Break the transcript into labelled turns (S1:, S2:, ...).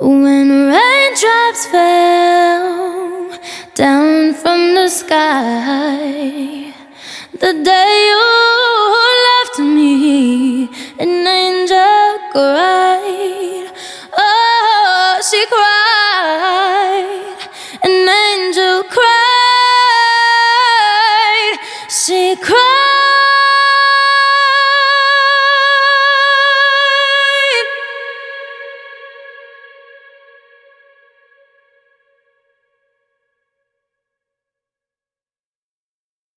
S1: When raindrops fell down from the sky, the day you